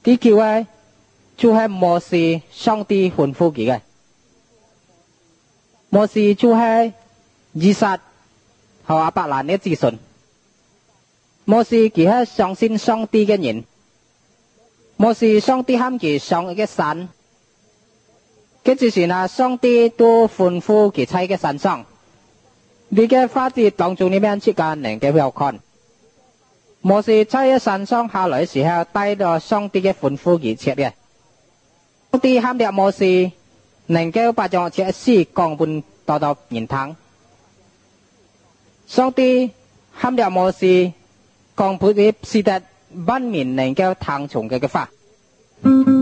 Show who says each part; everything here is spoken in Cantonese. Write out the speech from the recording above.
Speaker 1: 第九个就係摩西上帝吩咐佢嘅。摩西就係以撒和亞伯蘭嘅子孫。摩西佢係相信上帝嘅人。摩西上帝喊佢上一個山，佢就是那上帝都吩咐佢喺個山上。呢個法節當中裏面即個能夠有看。摩西喺山上下來嘅時候，帶咗上帝嘅吩咐佢切嘅。上帝喊咗摩西能夠把將這事講本到人聽。上帝喊咗摩西講本嘅是得萬民能夠聽從佢嘅話。